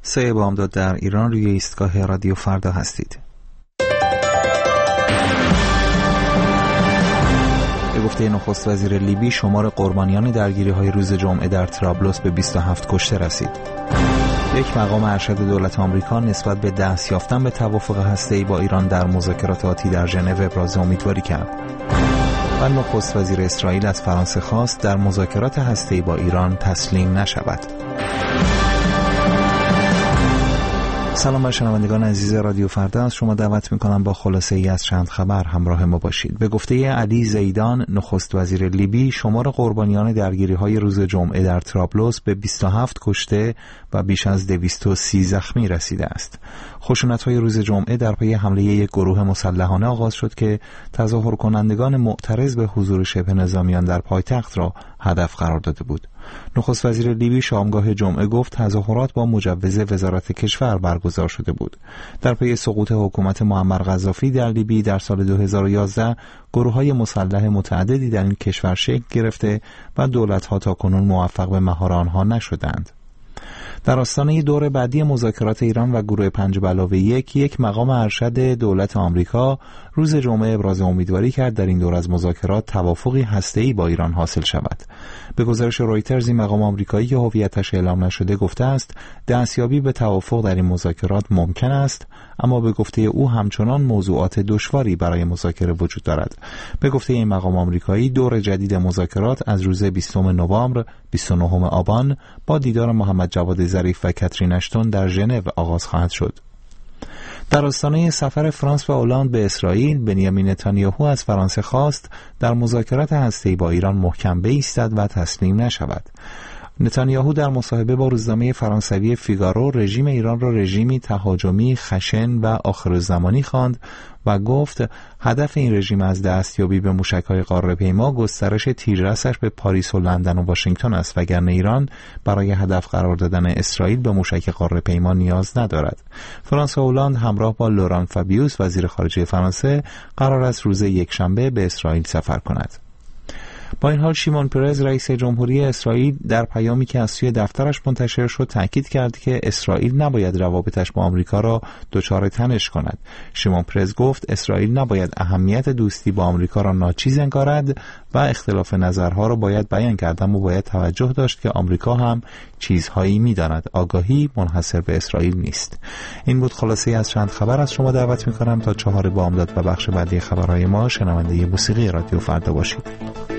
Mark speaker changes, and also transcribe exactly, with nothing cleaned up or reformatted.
Speaker 1: سه بامداد در ایران، روی ایستگاه رادیو فردا هستید. به گفته نخست وزیر لیبی، شمار قربانیان درگیری‌های روز جمعه در طرابلس به بیست و هفت کشته رسید. یک مقام ارشد دولت آمریکا نسبت به دست یافتن به توافق هسته‌ای با ایران در مذاکرات آتی در ژنو ابراز امیدواری کرد. و نخست وزیر اسرائیل از فرانسه خواست در مذاکرات هسته‌ای با ایران تسلیم نشود. سلام بر شنوندگان عزیز رادیو فردا، از شما دعوت می‌کنم با خلاصه ای از چند خبر همراه ما باشید. به گفته علی زیدان، نخست وزیر لیبی، شمار قربانیان درگیری‌های روز جمعه در طرابلس به بیست و هفت کشته و بیش از دویست و سی زخمی رسیده است. خشونت‌های روز جمعه در پی حمله یک گروه مسلحانه آغاز شد که تظاهر کنندگان معترض به حضور شبه نظامیان در پایتخت را هدف قرار داده بود. نخست وزیر لیبی شامگاه جمعه گفت تظاهرات با مجوز وزارت کشور برگزار شده بود. در پی سقوط حکومت معمر قذافی در لیبی در سال دو هزار و یازده، گروه‌های مسلح متعددی در این کشور شکل گرفته و دولت‌ها تاکنون موفق به مهار آنها نشدند. در آستانه دور بعدی مذاکرات ایران و گروه پنج به علاوه یک، یک مقام ارشد دولت آمریکا روز جمعه ابراز امیدواری کرد در این دور از مذاکرات توافقی هسته‌ای با ایران حاصل شود. به گزارش رویترز، این مقام آمریکایی که هویتش اعلام نشده گفته است دستیابی به توافق در این مذاکرات ممکن است، اما به گفته او همچنان موضوعات دشواری برای مذاکره وجود دارد. به گفته این مقام آمریکایی، دور جدید مذاکرات از روز بیستم نوامبر، بیست و نهم آبان با دیدار محمد جواد ظریف و کاترین اشتون در ژنو آغاز خواهد شد. در آستانه سفر فرانس و هلند به اسرائیل، بنیامین نتانیاهو از فرانسه خواست در مذاکرات هسته‌ای با ایران محکم بایستد و تسلیم نشود. نتانیاهو در مصاحبه با روزنامه فرانسوی فیگارو رژیم ایران را رژیمی تهاجمی، خشن و آخرالزمانی خواند و گفت هدف این رژیم از دستیابی به موشک‌های قاره‌پیما گسترش تیررسش به پاریس و لندن و واشنگتن است، وگرنه ایران برای هدف قرار دادن اسرائیل به موشک قاره‌پیما نیاز ندارد. فرانسه و هلند همراه با لوران فابیوس وزیر خارجه فرانسه قرار است روز یکشنبه به اسرائیل سفر کند. با این حال شیمون پرز رئیس جمهوری اسرائیل در پیامی که از سوی دفترش منتشر شد تاکید کرد که اسرائیل نباید روابطش با آمریکا را دچار تنش کند. شیمون پرز گفت اسرائیل نباید اهمیت دوستی با آمریکا را ناچیز انگارد و اختلاف نظرها را باید بیان کرد، اما باید توجه داشت که آمریکا هم چیزهایی می‌داند. آگاهی منحصر به اسرائیل نیست. این بود خلاصه از چند خبر. از شما دعوت می‌کنم تا چهار بامداد و بخش بعدی خبرهای ما شنونده موسیقی رادیو فردا باشید.